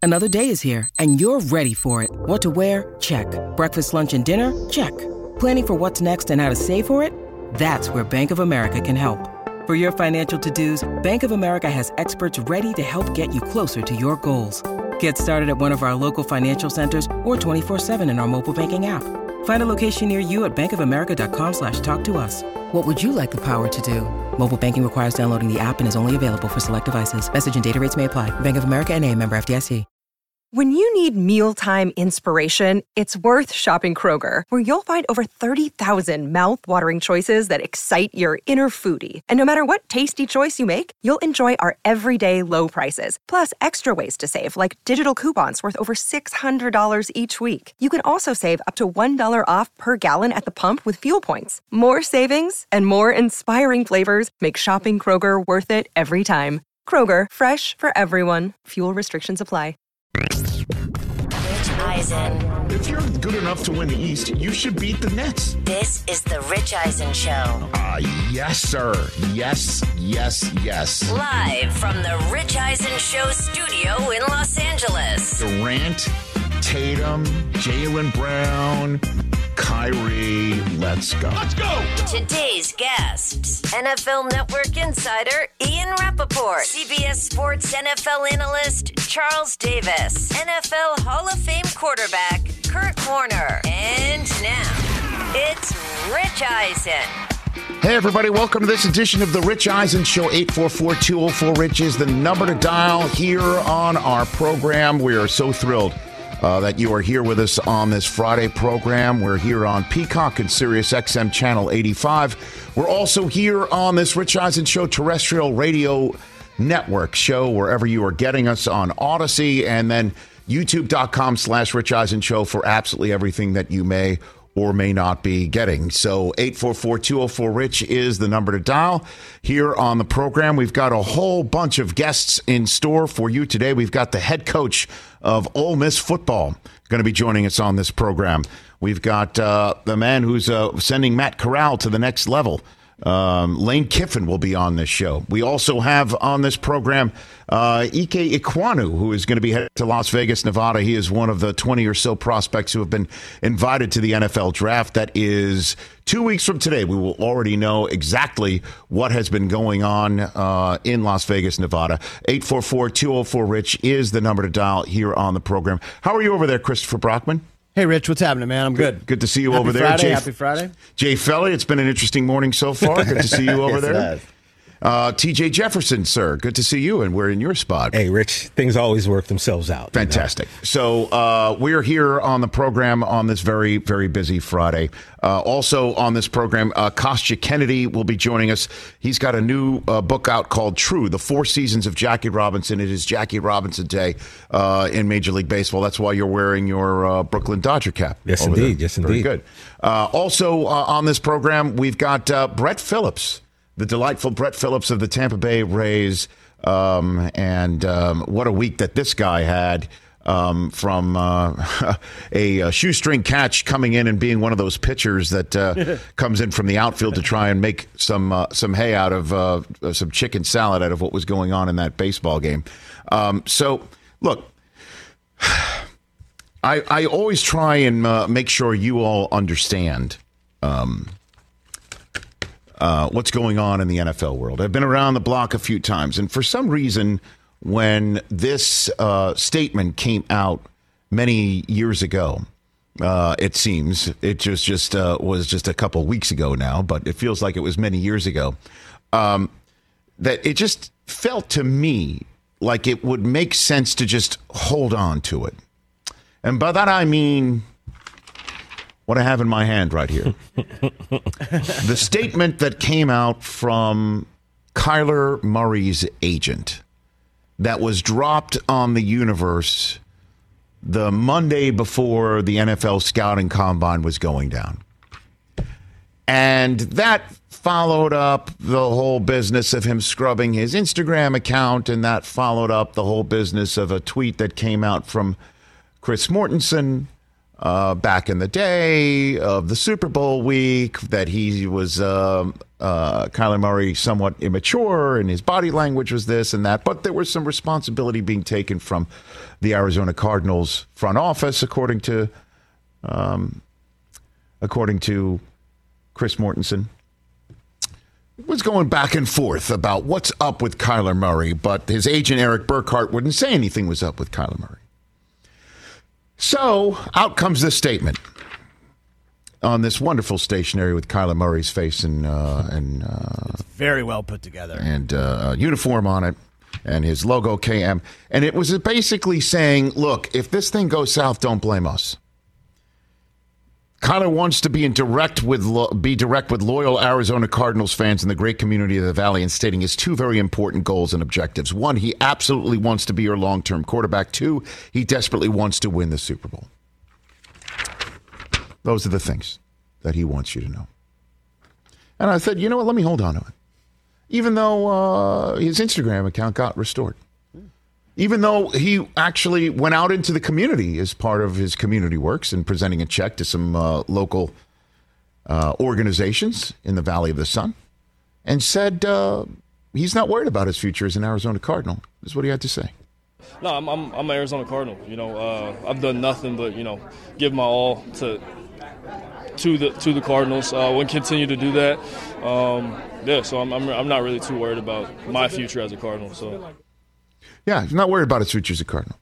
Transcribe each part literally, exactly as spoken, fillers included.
Another day is here, and you're ready for it. What to wear? Check. Breakfast, lunch, and dinner? Check. Planning for what's next and how to save for it? That's where Bank of America can help. For your financial to-dos, Bank of America has experts ready to help get you closer to your goals. Get started at one of our local financial centers or twenty-four seven in our mobile banking app. Find a location near you at bankofamerica.com slash talk to us. What would you like the power to do? Mobile banking requires downloading the app and is only available for select devices. Message and data rates may apply. Bank of America N A, member F D I C. When you need mealtime inspiration, it's worth shopping Kroger, where you'll find over thirty thousand mouth-watering choices that excite your inner foodie. And no matter what tasty choice you make, you'll enjoy our everyday low prices, plus extra ways to save, like digital coupons worth over six hundred dollars each week. You can also save up to one dollar off per gallon at the pump with fuel points. More savings and more inspiring flavors make shopping Kroger worth it every time. Kroger, fresh for everyone. Fuel restrictions apply. Rich Eisen. If you're good enough to win the East, you should beat the Nets. This is the Rich Eisen Show. Ah, uh, yes, sir. Yes, yes, yes. Live from the Rich Eisen Show studio in Los Angeles. Durant, Tatum, Jaylen Brown, Kyrie, let's go. Let's go! Today's guests, N F L Network insider Ian Rappaport, C B S Sports N F L analyst Charles Davis, N F L Hall of Fame quarterback Kurt Warner, and now it's Rich Eisen. Hey, everybody, welcome to this edition of the Rich Eisen Show. eight four four, two oh four, RICH is the number to dial here on our program. We are so thrilled Uh, that you are here with us on this Friday program. We're here on Peacock and Sirius X M Channel eighty-five. We're also here on this Rich Eisen Show terrestrial radio network show, wherever you are getting us on Odyssey, and then youtube.com slash Rich Eisen Show for absolutely everything that you may or may not be getting. So eight four four, two oh four, RICH is the number to dial here on the program. We've got a whole bunch of guests in store for you today. We've got the head coach of Ole Miss football going to be joining us on this program. We've got uh, the man who's uh, sending Matt Corral to the next level. Um, Lane Kiffin will be on this show. We also have on this program uh, Ike Ekwonu, who is going to be headed to Las Vegas, Nevada. He is one of the twenty or so prospects who have been invited to the N F L draft. That is two weeks from today. We will already know exactly what has been going on uh, in Las Vegas, Nevada. eight four four, two oh four, RICH is the number to dial here on the program. How are you over there, Christopher Brockman? Hey, Rich, what's happening, man? I'm good. Good, good to see you happy over there. Friday, Jay, happy Friday. Jay Felly, it's been an interesting morning so far. Good to see you over yes, there. It has. Uh, T J Jefferson, sir, good to see you, and we're in your spot. Hey, Rich, things always work themselves out. Fantastic. You know? So uh, we're here on the program on this very, very busy Friday. Uh, also on this program, uh, Kostya Kennedy will be joining us. He's got a new uh, book out called True, The Four Seasons of Jackie Robinson. It is Jackie Robinson Day uh, in Major League Baseball. That's why you're wearing your uh, Brooklyn Dodger cap. Yes, indeed. There. Yes, indeed. Very good. Uh, also uh, on this program, we've got uh, Brett Phillips. The delightful Brett Phillips of the Tampa Bay Rays. Um, and um, what a week that this guy had um, from uh, a, a shoestring catch coming in and being one of those pitchers that uh, comes in from the outfield to try and make some uh, some hay out of uh, some chicken salad out of what was going on in that baseball game. Um, so, look, I, I always try and uh, make sure you all understand um Uh, what's going on in the N F L world. I've been around the block a few times, and for some reason, when this uh, statement came out many years ago, uh, it seems it just just uh, was just a couple weeks ago now, but it feels like it was many years ago. Um, that it just felt to me like it would make sense to just hold on to it, and by that I mean what I have in my hand right here. The statement that came out from Kyler Murray's agent that was dropped on the universe the Monday before the N F L scouting combine was going down. And that followed up the whole business of him scrubbing his Instagram account, and that followed up the whole business of a tweet that came out from Chris Mortensen uh, back in the day of the Super Bowl week that he was um, uh, Kyler Murray somewhat immature and his body language was this and that. But there was some responsibility being taken from the Arizona Cardinals front office, according to um, according to Chris Mortensen. It was going back and forth about what's up with Kyler Murray, but his agent Eric Burkhart wouldn't say anything was up with Kyler Murray. So out comes this statement on this wonderful stationery with Kyler Murray's face and uh, and uh, very well put together and uh, uniform on it and his logo K M, and it was basically saying, "Look, if this thing goes south, don't blame us." Kyler wants to be in direct with lo- be direct with loyal Arizona Cardinals fans in the great community of the Valley and stating his two very important goals and objectives. One, he absolutely wants to be your long-term quarterback. Two, he desperately wants to win the Super Bowl. Those are the things that he wants you to know. And I said, you know what, let me hold on to it. Even though uh, his Instagram account got restored. Even though he actually went out into the community as part of his community works and presenting a check to some uh, local uh, organizations in the Valley of the Sun and said uh, he's not worried about his future as an Arizona Cardinal, is what he had to say. No, I'm I'm, I'm an Arizona Cardinal. You know, uh, I've done nothing but, you know, give my all to to the to the Cardinals. Uh, we'll continue to do that. Um, yeah, so I'm, I'm I'm not really too worried about my future as a Cardinal. So. Yeah, he's not worried about his future as a Cardinal.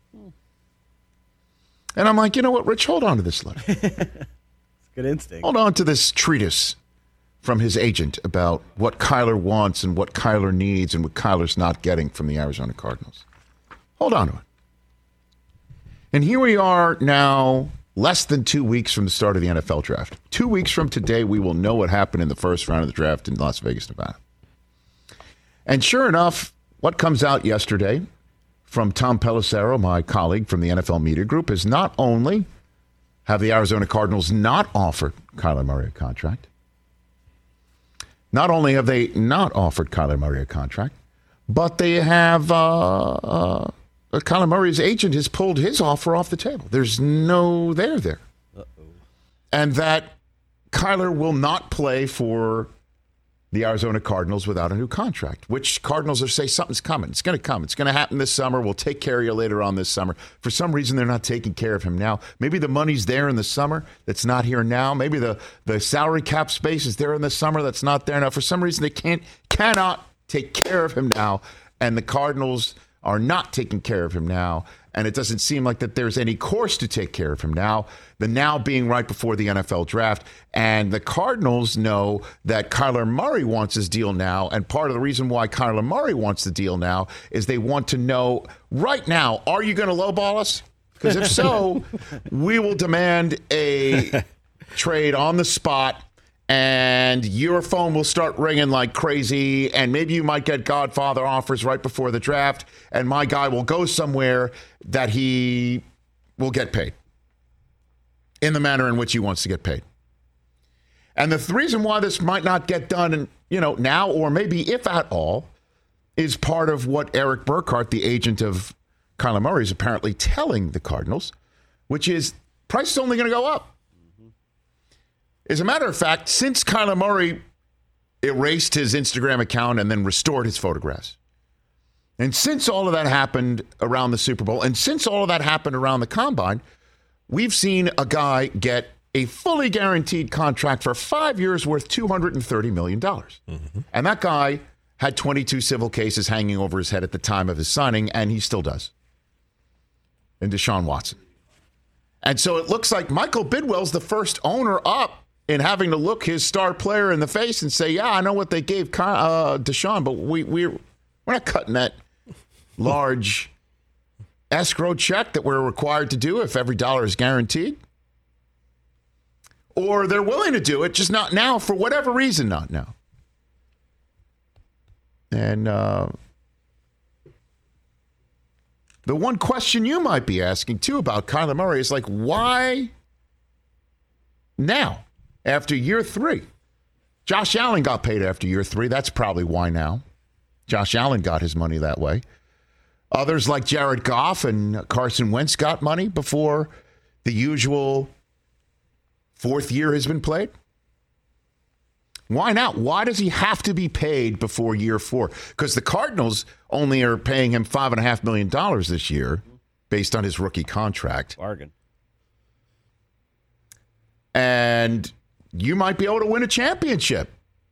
And I'm like, you know what, Rich, hold on to this letter. It's good instinct. Hold on to this treatise from his agent about what Kyler wants and what Kyler needs and what Kyler's not getting from the Arizona Cardinals. Hold on to it. And here we are now, less than two weeks from the start of the N F L draft. Two weeks from today, we will know what happened in the first round of the draft in Las Vegas, Nevada. And sure enough, what comes out yesterday from Tom Pelissero, my colleague from the N F L Media Group, is not only have the Arizona Cardinals not offered Kyler Murray a contract, not only have they not offered Kyler Murray a contract, but they have uh, uh, Kyler Murray's agent has pulled his offer off the table. There's no there there. Uh-oh. And that Kyler will not play for the Arizona Cardinals without a new contract, which Cardinals are say something's coming. It's going to come. It's going to happen this summer. We'll take care of you later on this summer. For some reason, they're not taking care of him now. Maybe the money's there in the summer that's not here now. Maybe the, the salary cap space is there in the summer that's not there now. For some reason, they can't cannot take care of him now, and the Cardinals are not taking care of him now, and it doesn't seem like that there's any course to take care of him now, the now being right before the N F L draft. And the Cardinals know that Kyler Murray wants his deal now, and part of the reason why Kyler Murray wants the deal now is they want to know right now, are you going to lowball us? Because if so, we will demand a trade on the spot, and your phone will start ringing like crazy, and maybe you might get Godfather offers right before the draft, and my guy will go somewhere that he will get paid in the manner in which he wants to get paid. And the th- reason why this might not get done, in, you know, now or maybe if at all, is part of what Eric Burkhart, the agent of Kyler Murray, is apparently telling the Cardinals, which is price is only going to go up. As a matter of fact, since Kyler Murray erased his Instagram account and then restored his photographs, and since all of that happened around the Super Bowl, and since all of that happened around the Combine, we've seen a guy get a fully guaranteed contract for five years worth two hundred thirty million dollars. Mm-hmm. And that guy had twenty-two civil cases hanging over his head at the time of his signing, and he still does. And Deshaun Watson. And so it looks like Michael Bidwell's the first owner up in having to look his star player in the face and say, yeah, I know what they gave uh, Deshaun, but we, we're, we're not cutting that large escrow check that we're required to do if every dollar is guaranteed. Or they're willing to do it, just not now, for whatever reason, not now. And uh, the one question you might be asking, too, about Kyler Murray is like, why now? After year three. Josh Allen got paid after year three. That's probably why now. Josh Allen got his money that way. Others like Jared Goff and Carson Wentz got money before the usual fourth year has been played? Why not? Why does he have to be paid before year four? Because the Cardinals only are paying him five point five million dollars this year based on his rookie contract. Bargain. And you might be able to win a championship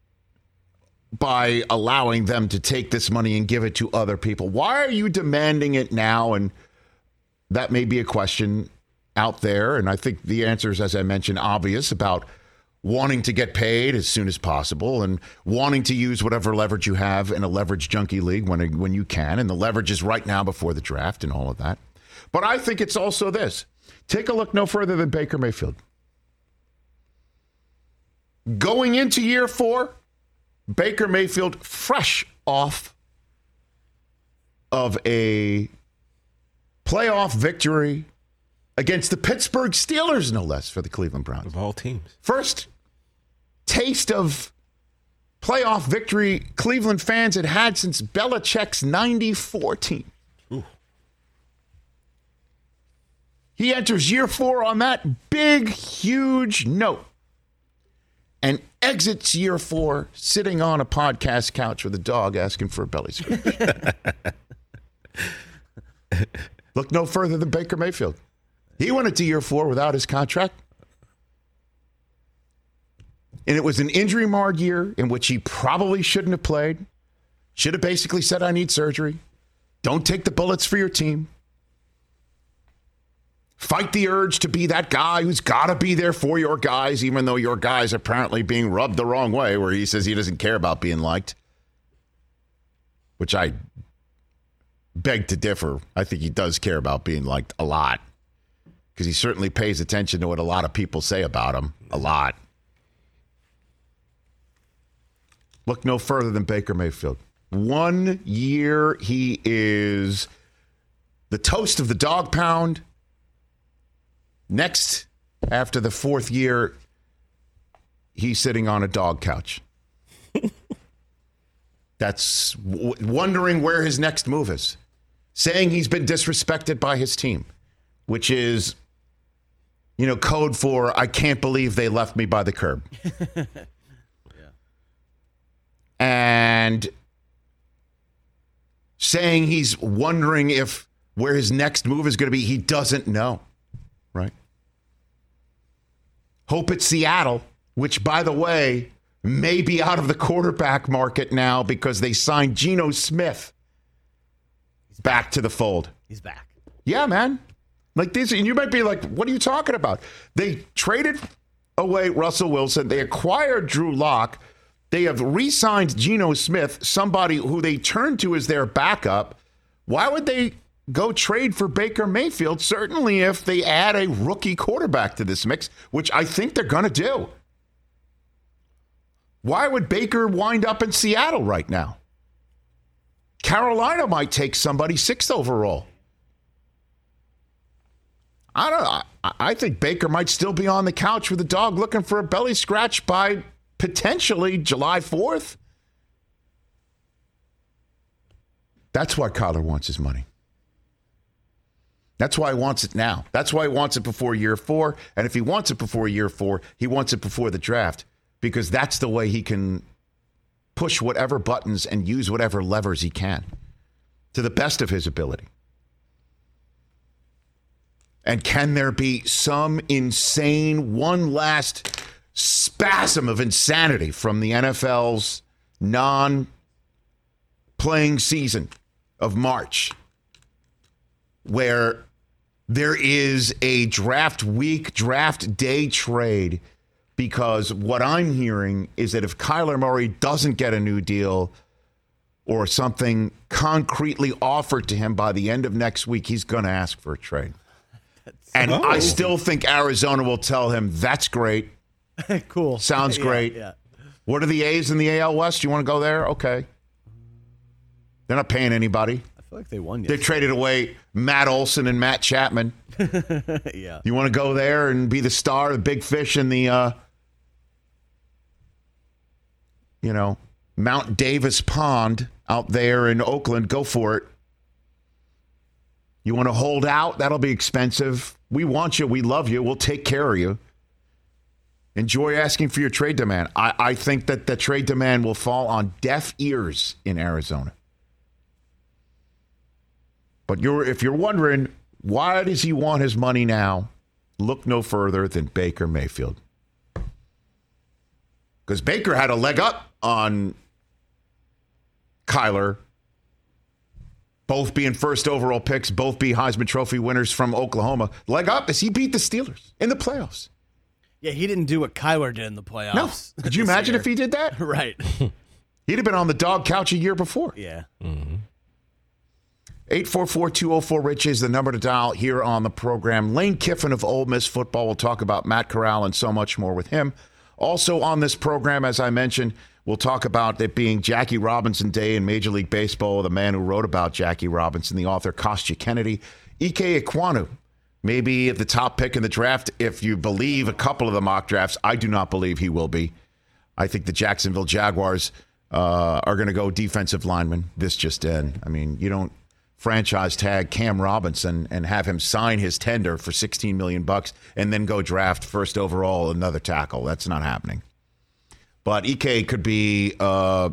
by allowing them to take this money and give it to other people. Why are you demanding it now? And that may be a question out there. And I think the answer is, as I mentioned, obvious about wanting to get paid as soon as possible and wanting to use whatever leverage you have in a leverage junkie league when, when you can. And the leverage is right now before the draft and all of that. But I think it's also this. Take a look no further than Baker Mayfield. Going into year four, Baker Mayfield fresh off of a playoff victory against the Pittsburgh Steelers, no less, for the Cleveland Browns. Of all teams. First taste of playoff victory Cleveland fans had had since Belichick's ninety-four team. Ooh. He enters year four on that big, huge note and exits year four sitting on a podcast couch with a dog asking for a belly scratch. Look no further than Baker Mayfield. He went into year four without his contract. And it was an injury-marred year in which he probably shouldn't have played. Should have basically said, I need surgery. Don't take the bullets for your team. Fight the urge to be that guy who's got to be there for your guys, even though your guy's apparently being rubbed the wrong way, where he says he doesn't care about being liked. Which I beg to differ. I think he does care about being liked a lot. Because he certainly pays attention to what a lot of people say about him. A lot. Look no further than Baker Mayfield. One year he is the toast of the dog pound. Next, after the fourth year, he's sitting on a dog couch. That's w- wondering where his next move is. Saying he's been disrespected by his team, which is, you know, code for I can't believe they left me by the curb. Yeah. And saying he's wondering if where his next move is going to be, he doesn't know. Right? Hope it's Seattle, which, by the way, may be out of the quarterback market now because they signed Geno Smith back to the fold. He's back. Yeah, man. Like this, and you might be like, what are you talking about? They traded away Russell Wilson. They acquired Drew Lock. They have re-signed Geno Smith, somebody who they turn to as their backup. Why would they go trade for Baker Mayfield? Certainly if they add a rookie quarterback to this mix, which I think they're going to do. Why would Baker wind up in Seattle right now? Carolina might take somebody sixth overall. I don't know. I, I think Baker might still be on the couch with a dog looking for a belly scratch by potentially July fourth. That's why Kyler wants his money. That's why he wants it now. That's why he wants it before year four. And if he wants it before year four, he wants it before the draft because that's the way he can push whatever buttons and use whatever levers he can to the best of his ability. And can there be some insane, one last spasm of insanity from the N F L's non-playing season of March where there is a draft week, draft day trade? Because what I'm hearing is that if Kyler Murray doesn't get a new deal or something concretely offered to him by the end of next week, he's going to ask for a trade. And oh. I still think Arizona will tell him, that's great. Cool. Sounds great. Yeah, yeah. What are the A's in the A L West? You want to go there? Okay. They're not paying anybody. I feel like they won yesterday. They traded away Matt Olson and Matt Chapman. Yeah. You want to go there and be the star, the big fish in the, uh, you know, Mount Davis Pond out there in Oakland? Go for it. You want to hold out? That'll be expensive. We want you. We love you. We'll take care of you. Enjoy asking for your trade demand. I, I think that the trade demand will fall on deaf ears in Arizona. But you're, if you're wondering, why does he want his money now? Look no further than Baker Mayfield. Because Baker had a leg up on Kyler. Both being first overall picks, both be Heisman Trophy winners from Oklahoma. Leg up as he beat the Steelers in the playoffs. Yeah, he didn't do what Kyler did in the playoffs. No. Could you imagine year. if he did that? Right. He'd have been on the dog couch a year before. Yeah. Mm-hmm. eight four four, two oh four, RICH is the number to dial here on the program. Lane Kiffin of Ole Miss football will talk about Matt Corral and so much more with him. Also on this program, as I mentioned, we'll talk about it being Jackie Robinson Day in Major League Baseball. The man who wrote about Jackie Robinson, the author Kostya Kennedy. Ike Ekwonu, maybe at the top pick in the draft, if you believe a couple of the mock drafts. I do not believe he will be. I think the Jacksonville Jaguars uh, are going to go defensive lineman. This just in. I mean, you don't franchise tag Cam Robinson and have him sign his tender for sixteen million bucks and then go draft first overall another tackle. That's not happening. But Ike could be uh,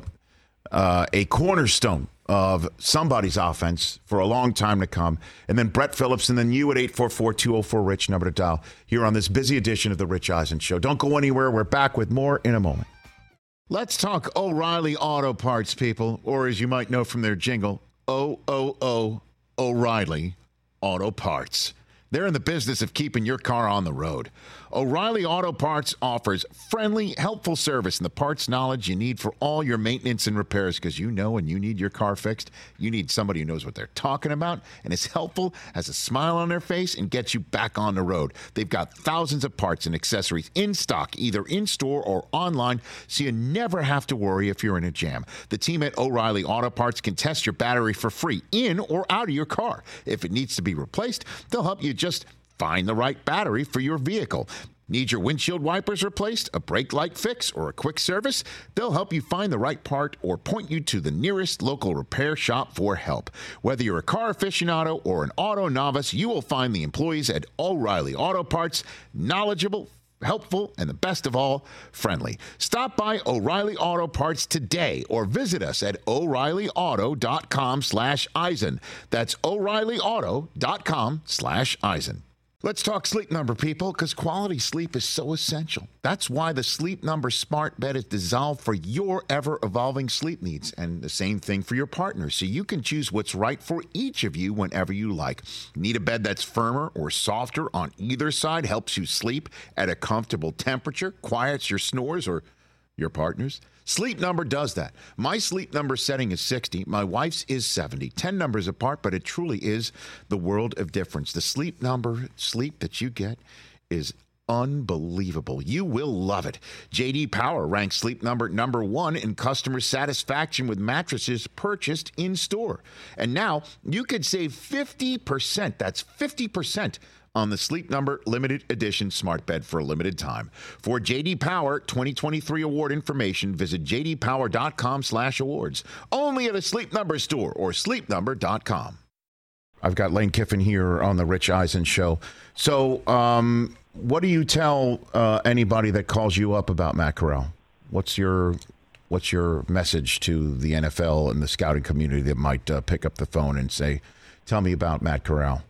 uh, a cornerstone of somebody's offense for a long time to come. And then Brett Phillips, and then you at eight four four, two oh four, RICH, number to dial here on this busy edition of the Rich Eisen Show. Don't go anywhere. We're back with more in a moment. Let's talk O'Reilly Auto Parts, people, or as you might know from their jingle, O O O O'Reilly Auto Parts. They're in the business of keeping your car on the road. O'Reilly Auto Parts offers friendly, helpful service and the parts knowledge you need for all your maintenance and repairs, because you know when you need your car fixed, you need somebody who knows what they're talking about and is helpful, has a smile on their face, and gets you back on the road. They've got thousands of parts and accessories in stock, either in-store or online, so you never have to worry if you're in a jam. The team at O'Reilly Auto Parts can test your battery for free in or out of your car. If it needs to be replaced, they'll help you just find the right battery for your vehicle. Need your windshield wipers replaced, a brake light fix, or a quick service? They'll help you find the right part or point you to the nearest local repair shop for help. Whether you're a car aficionado or an auto novice, you will find the employees at O'Reilly Auto Parts knowledgeable, helpful, and the best of all, friendly. Stop by O'Reilly Auto Parts today or visit us at O'Reillyauto.com slash Eisen. That's O'Reillyauto.com slash Eisen. Let's talk Sleep Number, people, because quality sleep is so essential. That's why the Sleep Number smart bed is designed for your ever-evolving sleep needs, and the same thing for your partner, so you can choose what's right for each of you whenever you like. Need a bed that's firmer or softer on either side, helps you sleep at a comfortable temperature, quiets your snores or your partner's? Sleep Number does that. My Sleep Number setting is sixty. My wife's is seventy. ten numbers apart, but it truly is the world of difference. The Sleep Number sleep that you get is unbelievable. You will love it. J D Power ranks Sleep Number number one in customer satisfaction with mattresses purchased in store. And now you could save fifty percent. That's fifty percent on the Sleep Number limited edition smart bed for a limited time. For J D Power twenty twenty-three award information, visit jdpower.com slash awards. Only at a Sleep Number store or sleep number dot com. I've got Lane Kiffin here on the Rich Eisen Show. So, um, what do you tell uh, anybody that calls you up about Matt Corral? What's your what's your message to the N F L and the scouting community that might uh, pick up the phone and say, "Tell me about Matt Corral"?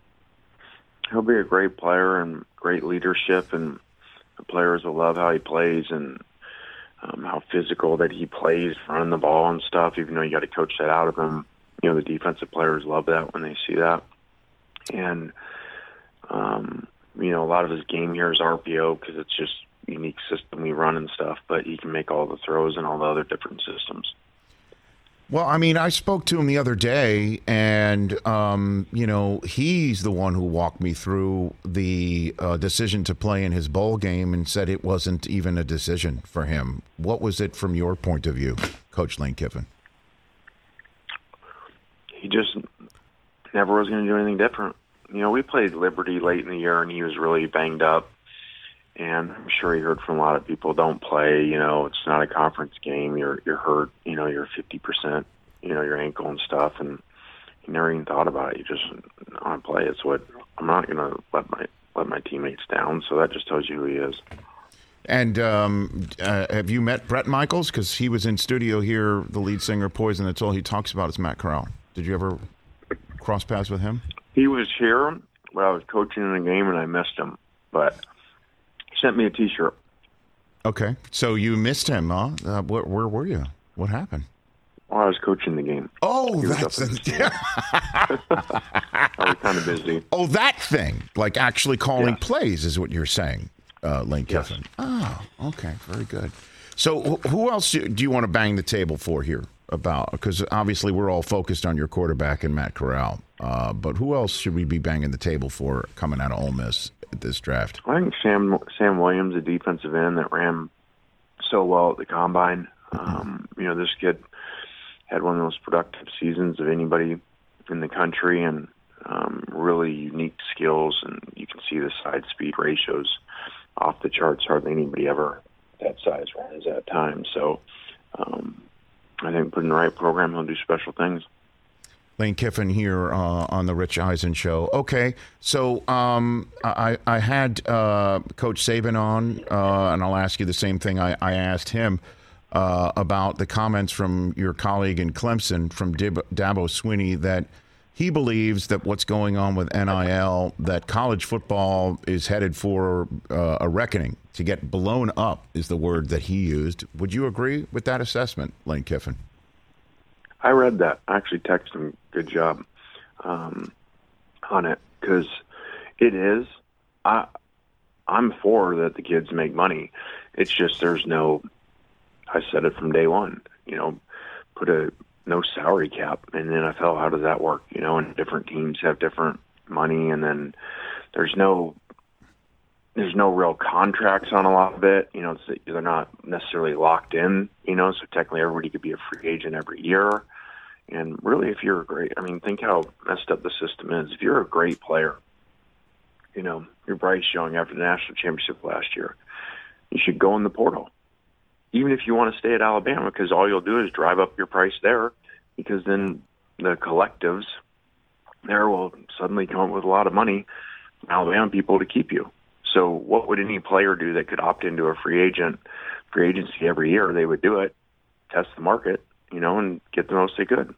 He'll be a great player and great leadership, and the players will love how he plays and um, how physical that he plays, running the ball and stuff. Even though you got to coach that out of him, you know the defensive players love that when they see that. And um, you know, a lot of his game here is R P O because it's just a unique system we run and stuff. But he can make all the throws and all the other different systems. Well, I mean, I spoke to him the other day, and, um, you know, he's the one who walked me through the uh, decision to play in his bowl game and said it wasn't even a decision for him. What was it from your point of view, Coach Lane Kiffin? He just never was going to do anything different. You know, we played Liberty late in the year, and he was really banged up. And I'm sure he heard from a lot of people, don't play, you know, it's not a conference game, you're you're hurt, you know, you're fifty percent, you know, your ankle and stuff, and he never even thought about it. You just want to play. It's what, I'm not going to let my let my teammates down, so that just tells you who he is. And um, uh, have you met Bret Michaels? Because he was in studio here, the lead singer of Poison. That's all he talks about is Matt Corral. Did you ever cross paths with him? He was here when I was coaching in a game, and I missed him. But he sent me a T-shirt. Okay. So you missed him, huh? Uh, where, where were you? What happened? Well, I was coaching the game. Oh, that's... A, I was kind of busy. Oh, that thing. Like actually calling yeah. plays is what you're saying. Uh, Lane yes. Kiffin. Oh, okay. Very good. So wh- who else do you want to bang the table for here about? Because obviously we're all focused on your quarterback and Matt Corral. Uh, but who else should we be banging the table for coming out of Ole Miss at this draft? I think Sam Sam Williams, a defensive end that ran so well at the Combine. Mm-hmm. Um, you know, this kid had one of the most productive seasons of anybody in the country and um, really unique skills. And you can see the side speed ratios off the charts. Hardly anybody ever that size runs that time. So um, I think put in the right program, he'll do special things. Lane Kiffin here uh, on the Rich Eisen Show. Okay, so um, I, I had uh, Coach Saban on, uh, and I'll ask you the same thing I, I asked him uh, about the comments from your colleague in Clemson, from Dib- Dabo Swinney, that he believes that what's going on with N I L, that college football is headed for uh, a reckoning, to get blown up is the word that he used. Would you agree with that assessment, Lane Kiffin? I read that. I actually texted him, good job um, on it, because it is. I, I'm for that the kids make money. It's just there's no, I said it from day one, you know, put a no salary cap in the N F L. How does that work? You know, and different teams have different money, and then there's no there's no real contracts on a lot of it. You know, it's, they're not necessarily locked in. You know, so technically everybody could be a free agent every year. And really, if you're a great, I mean, think how messed up the system is. If you're a great player, you know, you're Bryce Young after the national championship last year, you should go in the portal. Even if you want to stay at Alabama, because all you'll do is drive up your price there, because then the collectives there will suddenly come up with a lot of money from Alabama people to keep you. So what would any player do that could opt into a free agent, free agency every year? They would do it, test the market, you know, and get the most they could.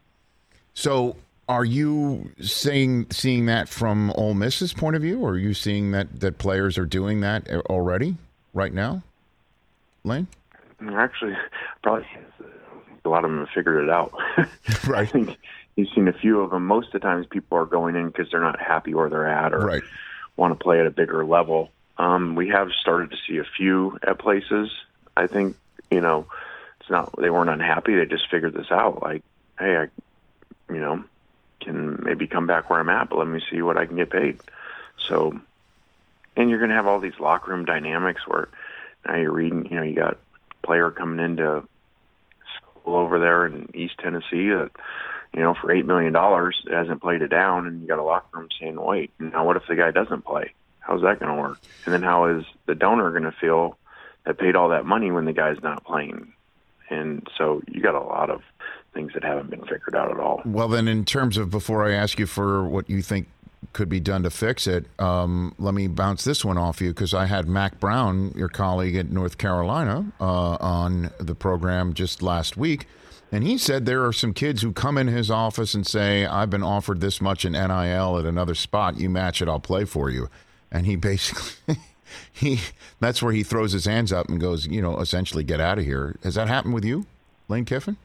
So are you saying, seeing that from Ole Miss's point of view, or are you seeing that, that players are doing that already right now, Lane? Actually, probably a lot of them have figured it out. Right. I think you've seen a few of them. Most of the times people are going in because they're not happy where they're at, or right. want to play at a bigger level. Um, we have started to see a few at places. I think, you know, it's not, they weren't unhappy. They just figured this out. Like, hey, I, you know, can maybe come back where I'm at, but let me see what I can get paid. So, and you're going to have all these locker room dynamics where now you're reading, you know, you got a player coming into school over there in East Tennessee that, you know, for eight million dollars hasn't played it down, and you got a locker room saying, wait, now what if the guy doesn't play? How's that going to work? And then how is the donor going to feel that paid all that money when the guy's not playing? And so you got a lot of things that haven't been figured out at all. Well, then in terms of, before I ask you for what you think could be done to fix it, um, let me bounce this one off you, because I had Mac Brown, your colleague at North Carolina, uh, on the program just last week. And he said there are some kids who come in his office and say, I've been offered this much in N I L at another spot. You match it, I'll play for you. And he basically, he that's where he throws his hands up and goes, you know, essentially get out of here. Has that happened with you, Lane Kiffin?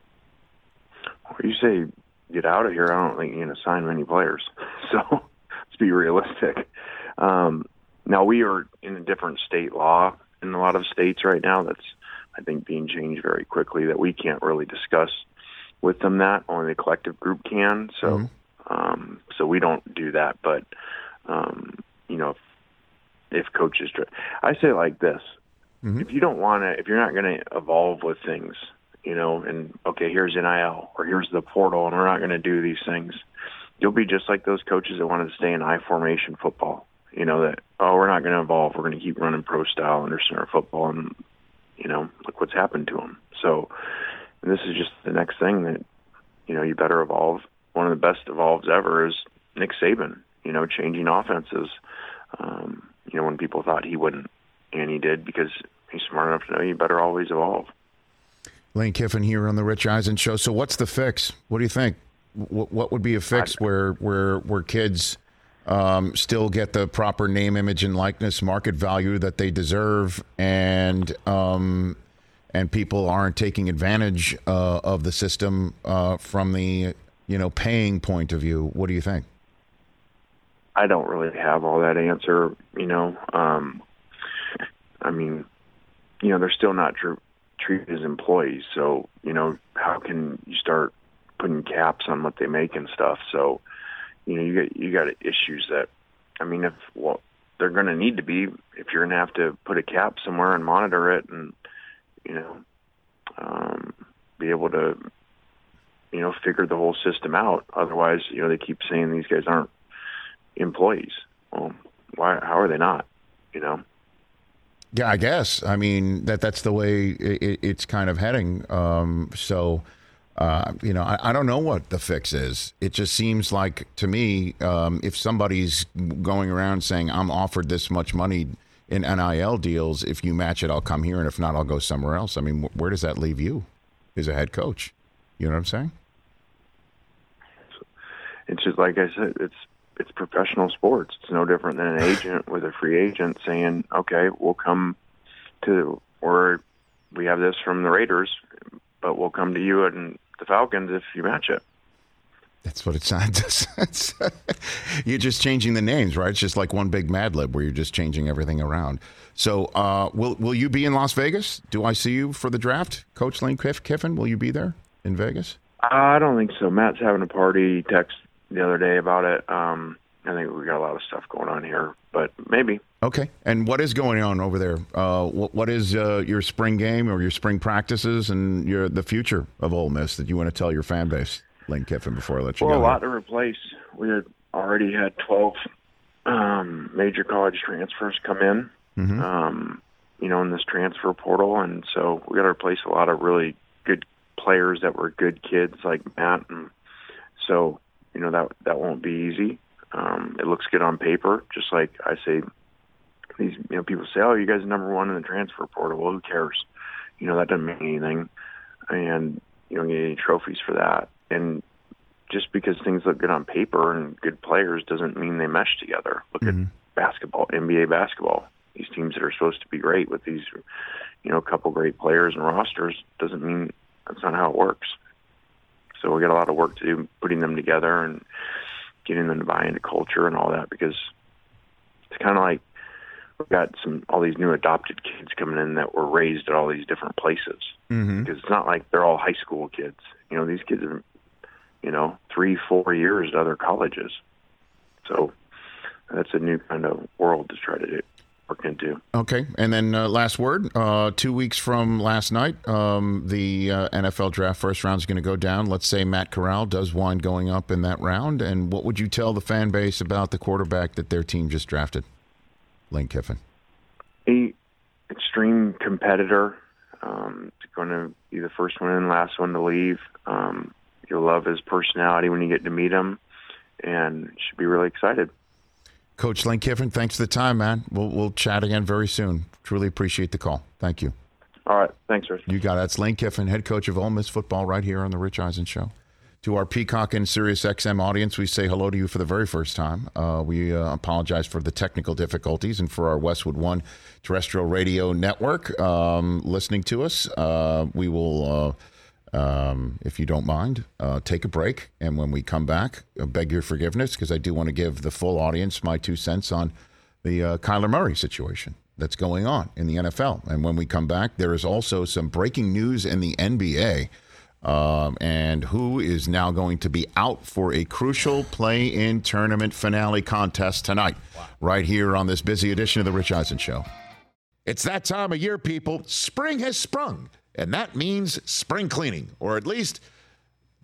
When you say get out of here, I don't think you can assign many players. So let's be realistic. Um, now, we are in a different state law in a lot of states right now that's, I think, being changed very quickly, that we can't really discuss with them that. Only the collective group can. So mm-hmm. um, so we don't do that. But, um, you know, if, if coaches – I say it like this. Mm-hmm. If you don't want to – if you're not going to evolve with things, you know, and, okay, here's N I L or here's the portal and we're not going to do these things, you'll be just like those coaches that wanted to stay in I-formation football, you know, that, oh, we're not going to evolve. We're going to keep running pro-style under center football, and – you know, look what's happened to them. So this is just the next thing that, you know, you better evolve. One of the best evolves ever is Nick Saban, you know, changing offenses, um, you know, when people thought he wouldn't. and he did because he's smart enough to know you better always evolve. Lane Kiffin here on the Rich Eisen Show. So what's the fix? What do you think? What, what would be a fix I, where where where kids um, still get the proper name, image, and likeness, market value that they deserve, and um, and people aren't taking advantage uh, of the system uh, from the you know paying point of view? What do you think? I don't really have all that answer. You know, um, I mean, you know, they're still not true. treated as employees, so you know how can you start putting caps on what they make and stuff? So you know you got you got issues that, I mean, if well they're going to need to be if you're going to have to put a cap somewhere and monitor it, and you know um, be able to you know figure the whole system out. Otherwise, you know they keep saying these guys aren't employees. Well, why? How are they not? You know. Yeah, I guess. I mean, that that's the way it, it's kind of heading. Um, so, uh, you know, I, I don't know what the fix is. It just seems like, to me, um, if somebody's going around saying, I'm offered this much money in N I L deals, if you match it, I'll come here, and if not, I'll go somewhere else. I mean, where does that leave you as a head coach? You know what I'm saying? It's just like I said, it's It's professional sports. It's no different than an agent with a free agent saying, okay, we'll come to, or we have this from the Raiders, but we'll come to you and the Falcons if you match it. That's what it sounds like. You're just changing the names, right? It's just like one big Mad Lib where you're just changing everything around. So uh, will will you be in Las Vegas? Do I see you for the draft? Coach Lane Kiffin, will you be there in Vegas? I don't think so. Matt's having a party. Text the other day about it. Um, I think we got a lot of stuff going on here, but maybe. Okay. And what is going on over there? Uh, what, what is uh, your spring game or your spring practices and your the future of Ole Miss that you want to tell your fan base, Lane Kiffin, before I let you well, go? Well, a lot to replace. We had already had twelve um, major college transfers come in, mm-hmm. um, you know, in this transfer portal, and so we got to replace a lot of really good players that were good kids like Matt, and so. You know, that that won't be easy. Um, it looks good on paper, just like I say, these, you know, people say, oh, you guys are number one in the transfer portal. Well, who cares? You know, that doesn't mean anything. And you don't get any trophies for that. And just because things look good on paper and good players doesn't mean they mesh together. Look mm-hmm. at basketball, N B A basketball. These teams that are supposed to be great with these, you know, a couple great players and rosters doesn't mean that's not how it works. So we got a lot of work to do putting them together and getting them to buy into culture and all that, because it's kind of like we've got some all these new adopted kids coming in that were raised at all these different places. Mm-hmm. Because it's not like they're all high school kids. You know, these kids are, you know, three, four years at other colleges. So that's a new kind of world to try to do. Into. Okay, and then uh, last word, uh, two weeks from last night, um, the uh, N F L draft first round is going to go down. Let's say Matt Corral does wind going up in that round, and what would you tell the fan base about the quarterback that their team just drafted, Lane Kiffin? A extreme competitor. Um, going to be the first one in, last one to leave. Um, you'll love his personality when you get to meet him, and should be really excited. Coach Lane Kiffin, thanks for the time, man. We'll we'll chat again very soon. Truly appreciate the call. Thank you. All right. Thanks, Rich. You got it. That's Lane Kiffin, head coach of Ole Miss football, right here on the Rich Eisen Show. To our Peacock and Sirius X M audience, we say hello to you for the very first time. Uh, we uh, apologize for the technical difficulties, and for our Westwood One terrestrial radio network um, listening to us, uh, we will... Uh, Um, if you don't mind, uh, take a break. And when we come back, I beg your forgiveness, because I do want to give the full audience my two cents on the uh, Kyler Murray situation that's going on in the N F L. And when we come back, there is also some breaking news in the N B A, um, and who is now going to be out for a crucial play-in tournament finale contest tonight, wow. right here on this busy edition of the Rich Eisen Show. It's that time of year, people. Spring has sprung. And that means spring cleaning, or at least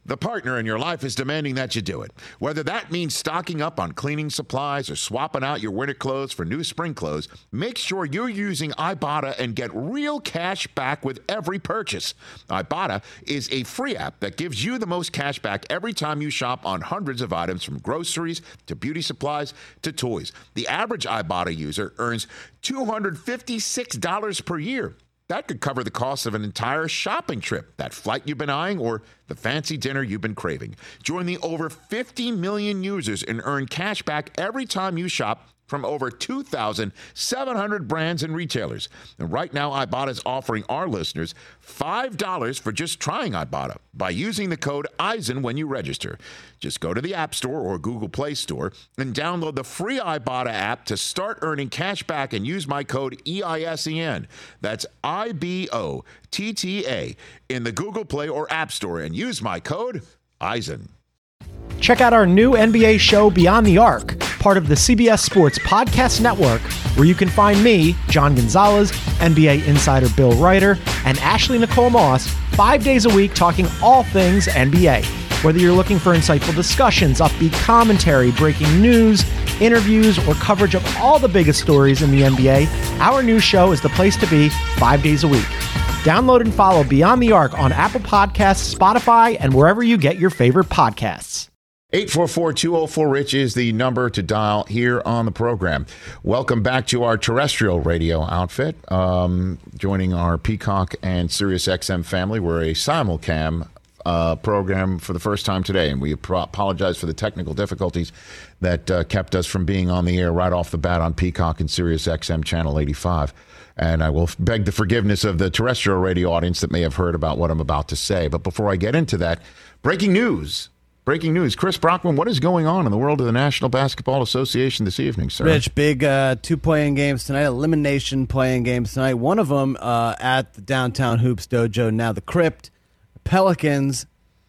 The partner in your life is demanding that you do it. Whether that means stocking up on cleaning supplies or swapping out your winter clothes for new spring clothes, make sure you're using Ibotta and get real cash back with every purchase. Ibotta is a free app that gives you the most cash back every time you shop on hundreds of items, from groceries to beauty supplies to toys. The average Ibotta user earns two hundred fifty-six dollars per year. That could cover the cost of an entire shopping trip, that flight you've been eyeing, or the fancy dinner you've been craving. Join the over fifty million users and earn cash back every time you shop from over two thousand seven hundred brands and retailers. And right now, Ibotta is offering our listeners five dollars for just trying Ibotta by using the code EISEN when you register. Just go to the App Store or Google Play Store and download the free Ibotta app to start earning cash back and use my code E I S E N. That's I B O T T A in the Google Play or App Store and use my code EISEN. Check out our new N B A show, Beyond the Arc, part of the C B S Sports Podcast Network, where you can find me, John Gonzalez, N B A insider Bill Ryder, and Ashley Nicole Moss, five days a week talking all things N B A. Whether you're looking for insightful discussions, upbeat commentary, breaking news, interviews, or coverage of all the biggest stories in the N B A, our new show is the place to be five days a week. Download and follow Beyond the Arc on Apple Podcasts, Spotify, and wherever you get your favorite podcasts. eight four four, two oh four, RICH is the number to dial here on the program. Welcome back to our terrestrial radio outfit. Um, joining our Peacock and Sirius X M family, we're a simulcam uh, program for the first time today, and we pro- apologize for the technical difficulties that uh, kept us from being on the air right off the bat on Peacock and Sirius X M channel eighty-five. And I will beg the forgiveness of the terrestrial radio audience that may have heard about what I'm about to say. But before I get into that, breaking news. Breaking news. Chris Brockman, what is going on in the world of the National Basketball Association this evening, sir? Rich, big uh, two playing games tonight, elimination playing games tonight. One of them uh, at the Downtown Hoops Dojo, now the Crypt. Pelicans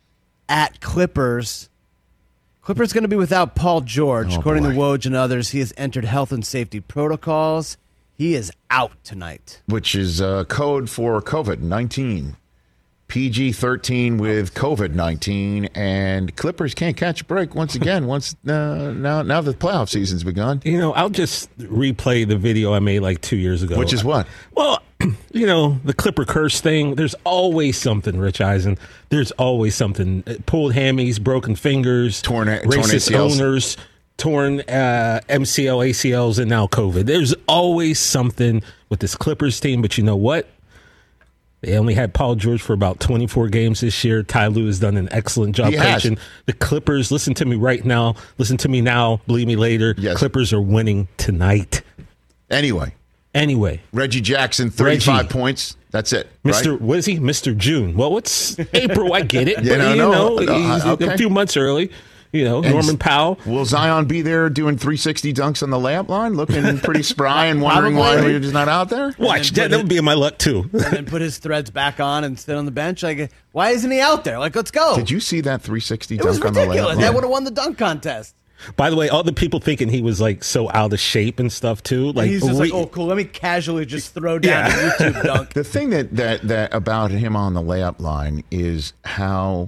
at Clippers. Clippers going to be without Paul George. Oh, According boy. to Woj and others, he has entered health and safety protocols. He is out tonight. Which is uh, code for COVID nineteen. P G thirteen with COVID nineteen, and Clippers can't catch a break once again. Once uh, now, now the playoff season's begun. You know, I'll just replay the video I made like two years ago. Which is what? Well, you know, the Clipper curse thing. There's always something, Rich Eisen. There's always something. Pulled hammies, broken fingers, torn, torn racist A C Ls. owners, torn uh, M C L, A C Ls, and now COVID. There's always something with this Clippers team. But you know what? They only had Paul George for about twenty-four games this year. Ty Lue has done an excellent job He has. coaching. The Clippers, listen to me right now. Listen to me now. Believe me later. Yes. Clippers are winning tonight. Anyway, Anyway, Reggie Jackson, thirty-five Reggie. points. That's it. Mister Right? What is he? Mister June. Well, it's April. I get it. Yeah, but, no, you no, know, no, he's okay. a few months early. You know, And Norman Powell. Will Zion be there doing three sixty dunks on the layup line, looking pretty spry and wondering why Probably. he's not out there? Watch, And that, put that it- would be in my luck, too. And then put his threads back on and sit on the bench. Like, why isn't he out there? Like, let's go. Did you see that three sixty It was dunk on the layup ridiculous. line? That would have won the dunk contest. By the way, all the people thinking he was, like, so out of shape and stuff, too. Like, And he's just we- like, oh, cool. Let me casually just throw down Yeah. a YouTube dunk. The thing that, that, that about him on the layup line is how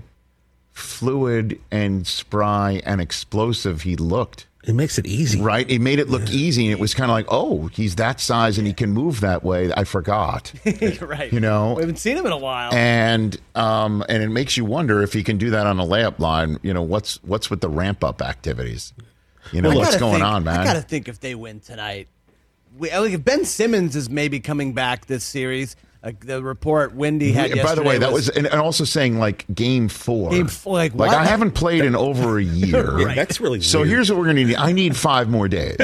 fluid and spry and explosive he looked. it makes it easy. Right? It made it look easy, and it was kind of like, oh, he's that size and he can move that way. I forgot. Right. You know? We haven't seen him in a while. And um, and it makes you wonder if he can do that on a layup line. You know, what's what's with the ramp up activities? You know, I what's gotta going think- on, man? I got to think if they win tonight. We, like if Ben Simmons is maybe coming back this series, uh, the report Wendy had By the way, yesterday that was, and and also saying like game four. Game four, like, like what? I haven't played in over a year. Yeah, that's really So weird. here's what we're gonna need. I need five more days.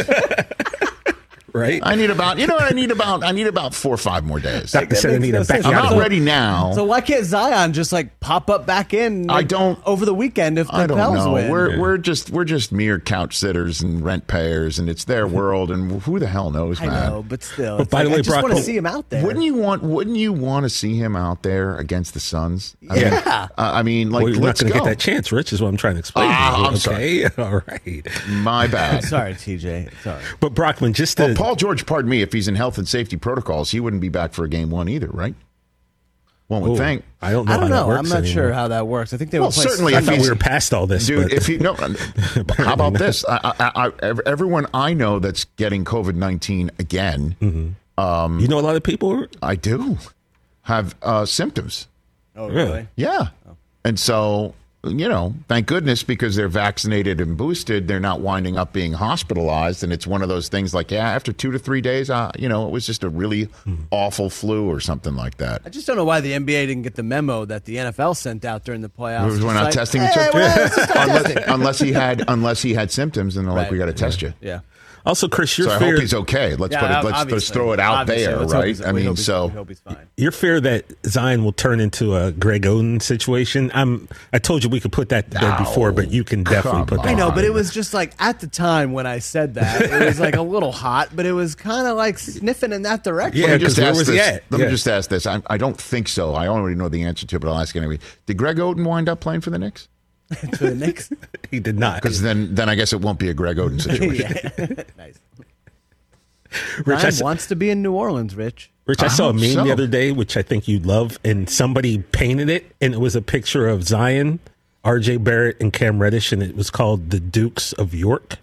Right? I need about, you know what I need about? I need about four or five more days. Doctor said I makes need no a sense. I'm backyard. not ready now. So why can't Zion just like pop up back in? I like, don't- over the weekend if the I don't Pels know. win. We're we're just we're just mere couch sitters and rent payers, and it's their world, and who the hell knows, I man? know, but still. But it's by like, the way, I just Brock, want to oh, see him out there. Wouldn't you want? Wouldn't you want to see him out there against the Suns? I Yeah. Mean, uh, I mean, like, well, you're not let's going to go. get that chance, Rich, is what I'm trying to explain. Ah, to you, I'm okay? All right. My bad. Sorry, T J. Sorry. But Brockman, just to. Well, Paul George, pardon me, if he's in health and safety protocols, he wouldn't be back for a game one either, right? One would Ooh, think. I don't know. I don't how know. That I'm works not anymore. sure how that works. I think they Well, would play certainly I if thought he's- we were past all this, Dude, but if you no, how about this? I, I, I, everyone I know that's getting COVID nineteen again, Mm-hmm. um, you know, a lot of people. I do have uh, symptoms. Oh, Really? really? Yeah, and so you know, thank goodness because they're vaccinated and boosted, they're not winding up being hospitalized. And it's one of those things like, yeah, after two to three days, uh, you know, it was just a really awful flu or something like that. I just don't know why the N B A didn't get the memo that the N F L sent out during the playoffs. We're It's not like, testing hey, each other well, let's just start unless, testing. unless he had unless he had symptoms, and they're like, Right. we got to test you. Yeah. Also, Chris, your So I fear. hope he's okay. Let's Yeah, put it. Let's, let's obviously. throw it out Obviously. there, Let's hope right? he's- I we mean, hope he's- so we hope he's fine. Your fear that Zion will turn into a Greg Oden situation. I'm. I told you we could put that to bed before, but you can definitely come put that. I know, to but it bed. was just like at the time when I said that, it was like a little hot, but it was kind of like sniffing in that direction. Yeah, Let me just 'cause where ask was this. he at? Let Yeah. me just ask this. I, I don't think so. I already know the answer to it, but I'll ask anyway. Did Greg Oden wind up playing for the Knicks? For the Knicks. He did not. Because then, then I guess it won't be a Greg Oden situation. Yeah. Nice. Rich, I, Ryan s- wants to be in New Orleans, Rich. Rich, I I saw a hope meme so. the other day, which I think you'd love, and somebody painted it, and it was a picture of Zion, R J Barrett, and Cam Reddish, and it was called the Dukes of York.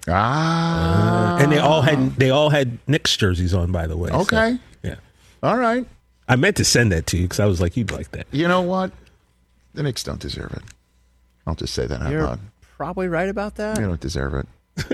Ah, And they all had they all had Knicks jerseys on, by the way. so, Okay. yeah, all right. I meant to send that to you because I was like, you'd like that. You know what? The Knicks don't deserve it. I'll just say that out You're loud. probably right about that. They don't deserve it.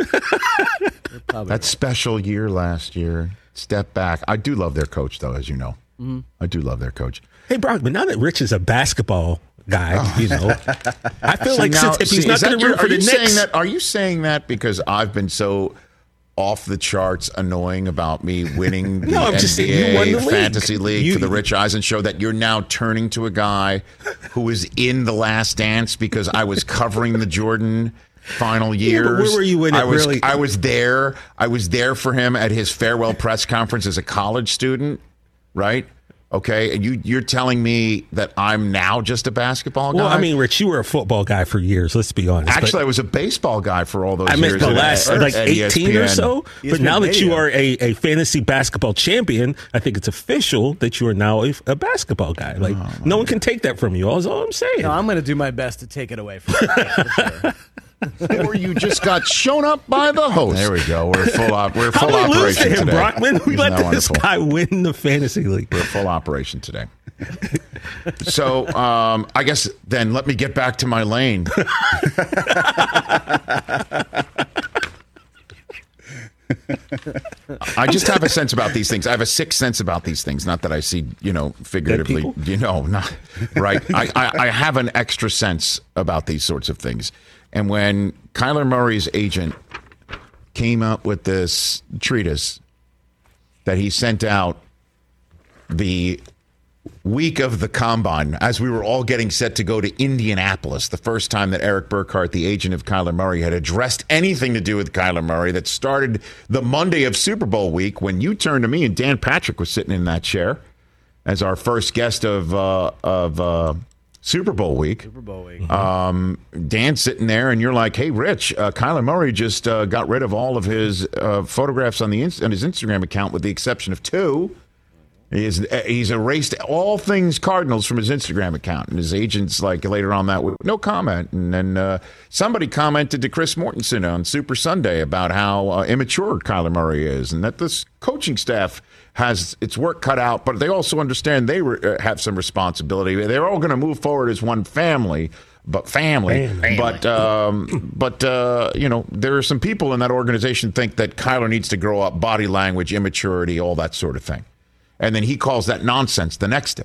You're probably That right. special year last year, step back. I do love their coach, though, as you know. Mm-hmm. I do love their coach. Hey, Brock, but now that Rich is a basketball guy, you know, I feel See, like now- since, if he's see, not is that going to your- root for are the you Knicks, saying that? Are you saying that because I've been so off the charts annoying about me winning the No, I'm N just saying B A you won the league. fantasy league You- for the Rich Eisen show that you're now turning to a guy who was in the Last Dance because I was covering the Jordan final Yeah, but where years. were you when it I was really- I was there. I was there for him at his farewell press conference as a college student, right? Okay, and you you're telling me that I'm now just a basketball guy? well, I mean, Rich, you were a football guy for years. Let's be honest. but- Actually, I was a baseball guy for all those I years. missed the at- last at- like at E S P eighteen or N. so. E S But P N now that you Radio. are a, a fantasy basketball champion, I think it's official that you are now a, a basketball guy. Like Oh, no one can take that from you. That's all I'm saying. No, I'm going to do my best to take it away from you. for sure. Or you just got shown up by the host. There we go. We're full op- We're How full do we lose to operation him, today. Brockman? We Isn't let that this wonderful? guy win the fantasy league. We're full operation today. So um, I guess then let me get back to my lane. I just have a sense about these things. I have a sixth sense about these things. Not that I see, you know, figuratively, people? you know, not right. I, I, I have an extra sense about these sorts of things. And when Kyler Murray's agent came up with this treatise that he sent out the week of the combine, as we were all getting set to go to Indianapolis, the first time that Eric Burkhart, the agent of Kyler Murray, had addressed anything to do with Kyler Murray, that started the Monday of Super Bowl week when you turned to me and Dan Patrick was sitting in that chair as our first guest of uh, of uh, Super Bowl week. Super Bowl week. Um, Dan's sitting there, and you're like, "Hey, Rich, uh, Kyler Murray just uh, got rid of all of his uh, photographs on the in- on his Instagram account, with the exception of two. He is, he's erased all things Cardinals from his Instagram account." And his agent's like later on that week, no comment. And then uh, somebody commented to Chris Mortensen on Super Sunday about how uh, immature Kyler Murray is, and that this coaching staff has its work cut out, but they also understand they re- have some responsibility. They're all going to move forward as one family. But family, Family. but um, but uh, you know, there are some people in that organization think that Kyler needs to grow up, body language, immaturity, all that sort of thing. And then he calls that nonsense the next day.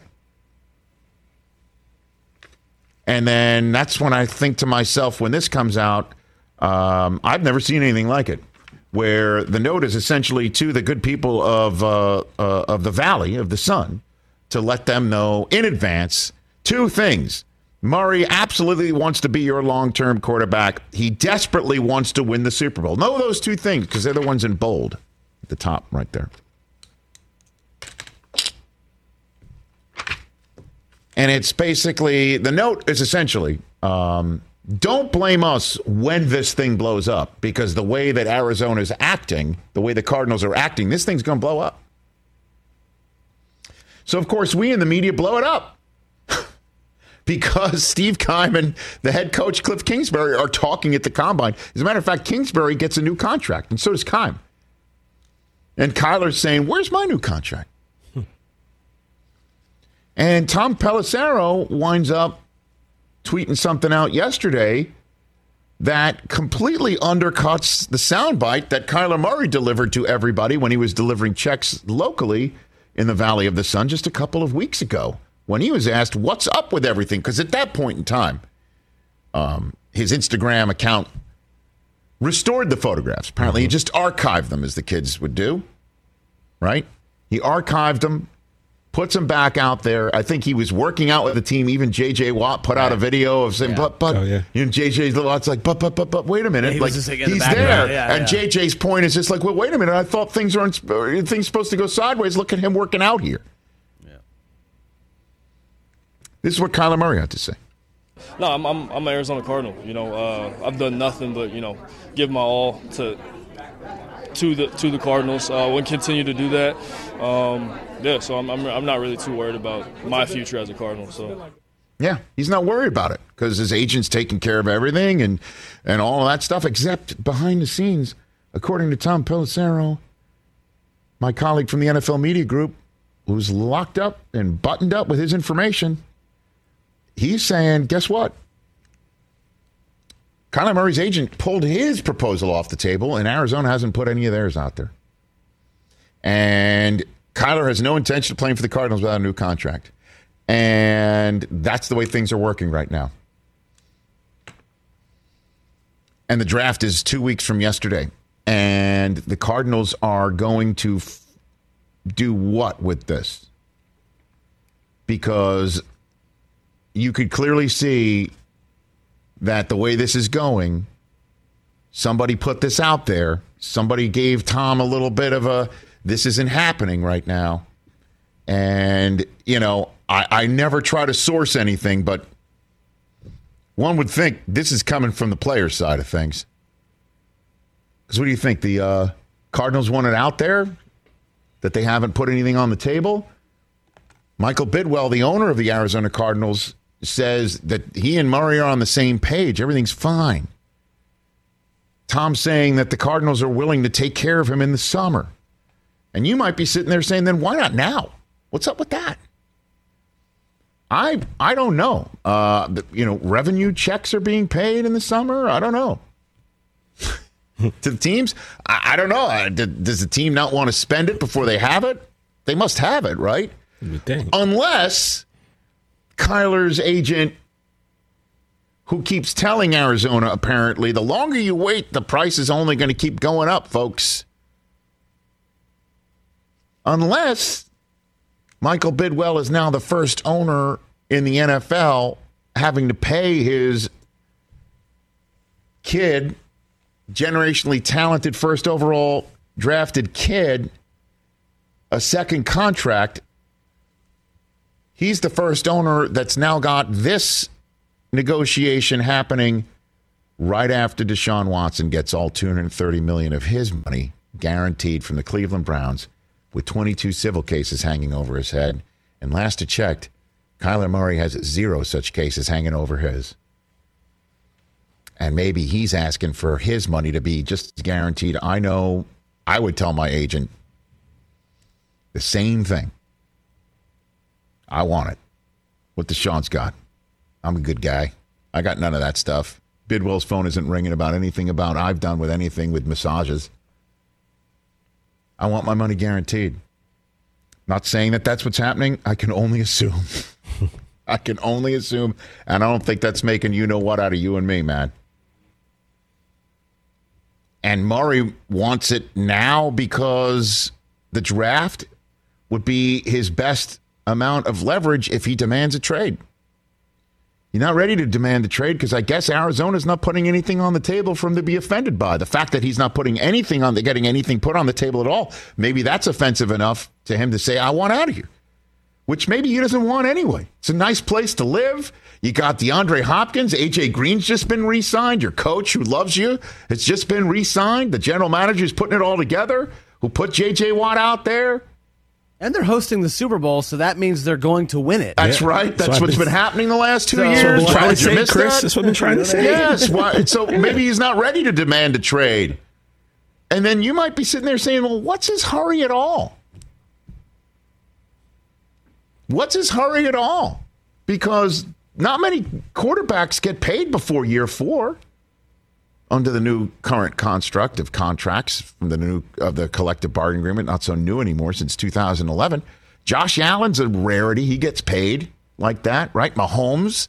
And then that's when I think to myself, when this comes out, um, I've never seen anything like it, where the note is essentially to the good people of uh, uh, of the Valley, of the Sun, to let them know in advance two things. Murray absolutely wants to be your long-term quarterback. He desperately wants to win the Super Bowl. Know those two things, because they're the ones in bold at the top right there. And it's basically, the note is essentially, um, don't blame us when this thing blows up, because the way that Arizona is acting, the way the Cardinals are acting, this thing's going to blow up. So, of course, we in the media blow it up. because Steve Keim and the head coach Cliff Kingsbury are talking at the combine. As a matter of fact, Kingsbury gets a new contract, and so does Keim. And Kyler's saying, where's my new contract? Hmm. And Tom Pelissero winds up tweeting something out yesterday that completely undercuts the soundbite that Kyler Murray delivered to everybody when he was delivering checks locally in the Valley of the Sun just a couple of weeks ago, when he was asked what's up with everything. Because at that point in time, um, his Instagram account restored the photographs. Apparently, mm-hmm. he just archived them, as the kids would do, right? He archived them, puts them back out there. I think he was working out with the team. Even J J. Watt put out a video of saying, yeah. but, but, oh, yeah. you know, J J. Watt's like, but, but, but, but, wait a minute. Yeah, he like, he's the there. Yeah, and yeah. J J's point is just like, well, wait a minute. I thought things aren't, things supposed to go sideways. Look at him working out here. Yeah. This is what Kyler Murray had to say. No, I'm, I'm, I'm an Arizona Cardinal. You know, uh, I've done nothing but, you know, give my all to to the to the Cardinals. Uh, we'll continue to do that. Um, yeah, so I'm, I'm I'm not really too worried about my future as a Cardinal. So, yeah, he's not worried about it because his agent's taking care of everything and and all of that stuff. Except behind the scenes, according to Tom Pelissero, my colleague from the N F L Media Group, who's locked up and buttoned up with his information, he's saying, guess what? Kyler Murray's agent pulled his proposal off the table, and Arizona hasn't put any of theirs out there. And Kyler has no intention of playing for the Cardinals without a new contract. And that's the way things are working right now. And the draft is two weeks from yesterday. And the Cardinals are going to f- do what with this? Because you could clearly see that the way this is going, somebody put this out there. Somebody gave Tom a little bit of a, this isn't happening right now. And, you know, I, I never try to source anything, but one would think this is coming from the players' side of things. Because what do you think? The uh, Cardinals want it out there? That they haven't put anything on the table? Michael Bidwell, the owner of the Arizona Cardinals, says that he and Murray are on the same page. Everything's fine. Tom's saying that the Cardinals are willing to take care of him in the summer. And you might be sitting there saying, then why not now? What's up with that? I I don't know. Uh, you know, revenue checks are being paid in the summer? I don't know. To the teams? I, I don't know. Does the team not want to spend it before they have it? They must have it, right? Unless Kyler's agent, who keeps telling Arizona, apparently, the longer you wait, the price is only going to keep going up, folks. Unless Michael Bidwell is now the first owner in the N F L having to pay his kid, generationally talented, first overall drafted kid, a second contract. He's the first owner that's now got this negotiation happening right after Deshaun Watson gets all two hundred thirty million dollars of his money guaranteed from the Cleveland Browns, with twenty-two civil cases hanging over his head. And last I checked, Kyler Murray has zero such cases hanging over his. And maybe he's asking for his money to be just guaranteed. I know I would tell my agent the same thing. I want it. What Deshaun's got. I'm a good guy. I got none of that stuff. Bidwell's phone isn't ringing about anything about I've done with anything with massages. I want my money guaranteed. Not saying that that's what's happening. I can only assume. I can only assume. And I don't think that's making you know what out of you and me, man. And Murray wants it now because the draft would be his best amount of leverage if he demands a trade. You're not ready to demand a trade because I guess Arizona's not putting anything on the table for him to be offended by. The fact that he's not putting anything on the getting anything put on the table at all, maybe that's offensive enough to him to say, I want out of here. Which maybe he doesn't want anyway. It's a nice place to live. You got DeAndre Hopkins. A J Green's just been re-signed. Your coach who loves you has just been re-signed. The general manager is putting it all together, who put J J Watt out there. And they're hosting the Super Bowl, so that means they're going to win it. That's Yeah. right. That's So what's I've been been- happening the last two So- years. That's what I'm Why trying did to you say, miss Chris. that? That's what I'm trying to say. Yes. Why, so maybe he's not ready to demand a trade. And then you might be sitting there saying, well, what's his hurry at all? What's his hurry at all? Because not many quarterbacks get paid before year four under the new current construct of contracts from the new of the collective bargaining agreement. Not so new anymore since two thousand eleven. Josh Allen's a rarity. He gets paid like that, right? Mahomes,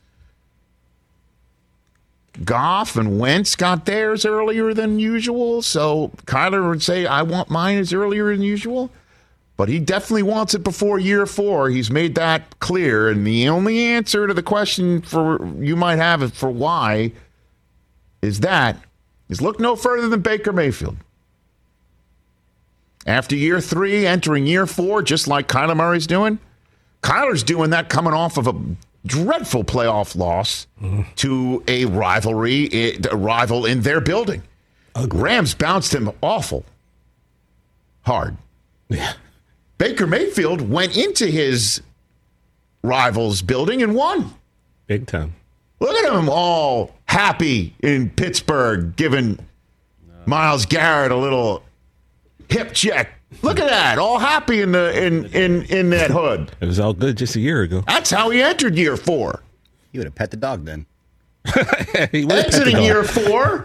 Goff, and Wentz got theirs earlier than usual. So Kyler would say, I want mine as earlier than usual. But he definitely wants it before year four. He's made that clear. And the only answer to the question for you might have for why is that is look no further than Baker Mayfield. After year three, entering year four, just like Kyler Murray's doing, Kyler's doing that coming off of a dreadful playoff loss mm. to a rivalry, a rival in their building. Ugly. Rams bounced him awful hard. Yeah. Baker Mayfield went into his rival's building and won. Big time. Look at him all happy in Pittsburgh, giving Myles Garrett a little hip check. Look at that, all happy in the in in in that hood. It was all good just a year ago. That's how he entered year four. You would have pet the dog then. He would have pet the Exiting dog. year four,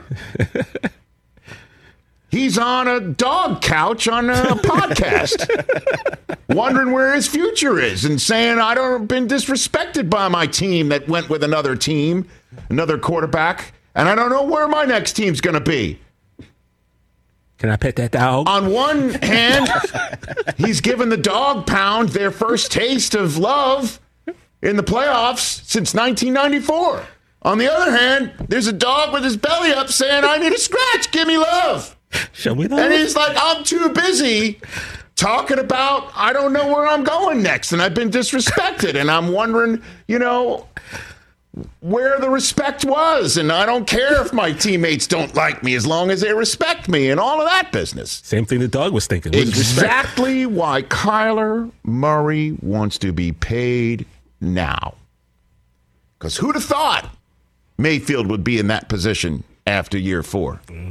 he's on a dog couch on a podcast, wondering where his future is and saying, I don't been disrespected by my team that went with another team, another quarterback, and I don't know where my next team's going to be. Can I pet that dog? On one hand, he's given the dog pound their first taste of love in the playoffs since nineteen ninety-four. On the other hand, there's a dog with his belly up saying, I need a scratch, give me love. Show me that. And he's like, I'm too busy talking about, I don't know where I'm going next, and I've been disrespected, and I'm wondering, you know, where the respect was, and I don't care if my teammates don't like me as long as they respect me and all of that business. Same thing the dog was thinking. Was Exactly why Kyler Murray wants to be paid now. Because who'd have thought Mayfield would be in that position after year four? Mm.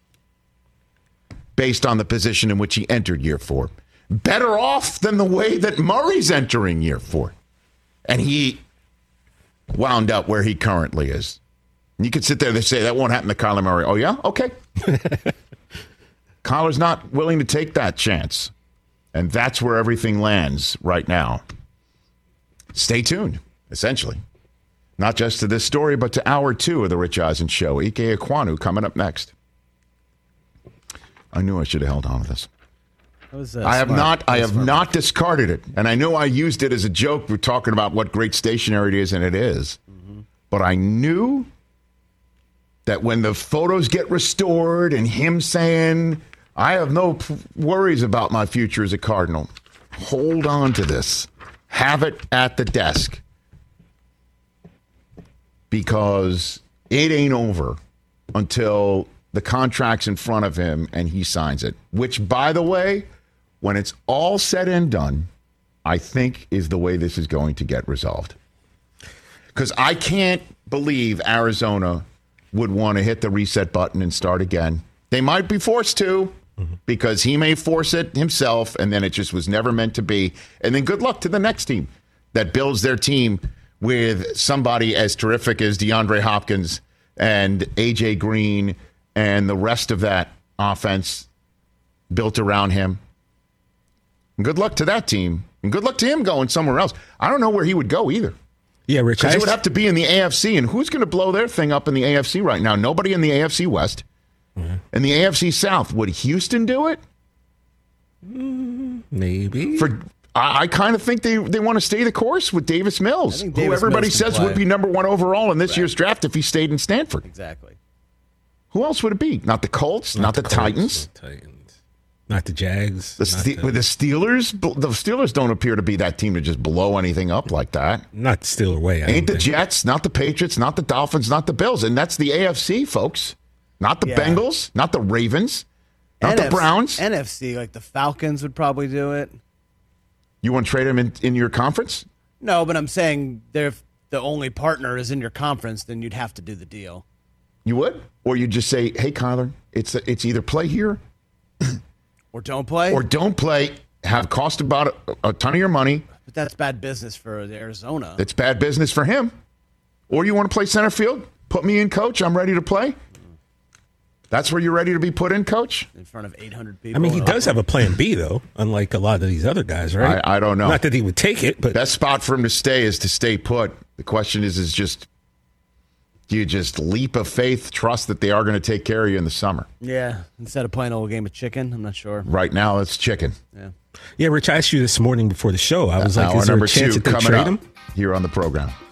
Based on the position in which he entered year four. Better off than the way that Murray's entering year four. And he wound up where he currently is. And you could sit there and say, that won't happen to Kyler Murray. Oh, yeah? Okay. Kyler's not willing to take that chance. And that's where everything lands right now. Stay tuned, essentially. Not just to this story, but to hour two of the Rich Eisen Show. Ike Ekwonu coming up next. I knew I should have held on to this. Was, uh, I have smart. not. I have smart. not discarded it, and I know I used it as a joke. We're talking about what great stationery it is, and it is. Mm-hmm. But I knew that when the photos get restored, and him saying, "I have no p- worries about my future as a Cardinal," hold on to this, have it at the desk, because it ain't over until the contract's in front of him and he signs it. Which, by the way, when it's all said and done, I think is the way this is going to get resolved. Because I can't believe Arizona would want to hit the reset button and start again. They might be forced to, mm-hmm. because he may force it himself, and then it just was never meant to be. And then good luck to the next team that builds their team with somebody as terrific as DeAndre Hopkins and A J Green and the rest of that offense built around him. And good luck to that team. And good luck to him going somewhere else. I don't know where he would go either. Yeah, Rich. Because it would have to be in the A F C. And who's going to blow their thing up in the A F C right now? Nobody in the A F C West. Mm-hmm. In the A F C South. Would Houston do it? Mm, maybe. For I, I kind of think they, they want to stay the course with Davis Mills, Davis who everybody Mills can says play. would be number one overall in this Right. year's draft if he stayed in Stanford. Exactly. Who else would it be? Not the Colts, not, Not the, Colts, Titans. Not the Titans. Not the Jags. The, not Ste- the, the Steelers, the Steelers don't appear to be that team to just blow anything up like that. not the Steeler way. I Ain't don't the think. Jets, not the Patriots, not the Dolphins, not the Bills. And that's the A F C, folks. Not the Yeah. Bengals, not the Ravens, not N F C, the Browns. N F C, like the Falcons would probably do it. You want to trade him in, in your conference? No, but I'm saying if the only partner is in your conference, then you'd have to do the deal. You would? Or you just say, hey, Kyler, it's it's either play here or don't play. Or don't play, have cost about a, a ton of your money. But that's bad business for Arizona. It's bad business for him. Or you want to play center field? Put me in, coach. I'm ready to play. That's where you're ready to be put in, coach? In front of eight hundred people. I mean, he does have a plan B, though, unlike a lot of these other guys, right? I, I don't know. Not that he would take it, but... Best spot for him to stay is to stay put. The question is, is just, do you just leap of faith, trust that they are going to take care of you in the summer? Yeah, instead of playing a little game of chicken, I'm not sure. Right now, it's chicken. Yeah, yeah. Rich, I asked you this morning before the show. I was like, Hour is there number a chance two that they coming trade up him? Here on the program.